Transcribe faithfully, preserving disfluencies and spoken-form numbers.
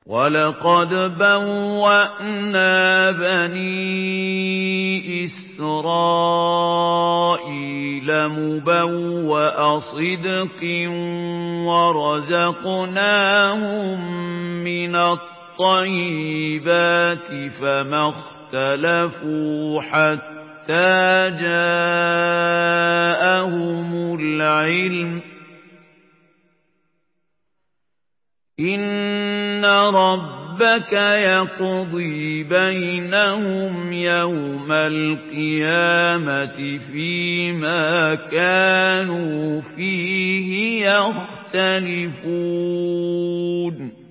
وَلَقَدْ بَوَّأْنَا بَنِي إِسْرَائِيلَ مُبَوَّأَ صِدْقٍ وَرَزَقْنَاهُم مِّنَ الطَّيِّبَاتِ فَمَا اخْتَلَفُوا حَتَّىٰ جَاءَهُمُ الْعِلْمُ ۚ إِنَّ رَبَّكَ يَقْضِي بَيْنَهُمْ يَوْمَ الْقِيَامَةِ فِيمَا كَانُوا فِيهِ يَخْتَلِفُونَ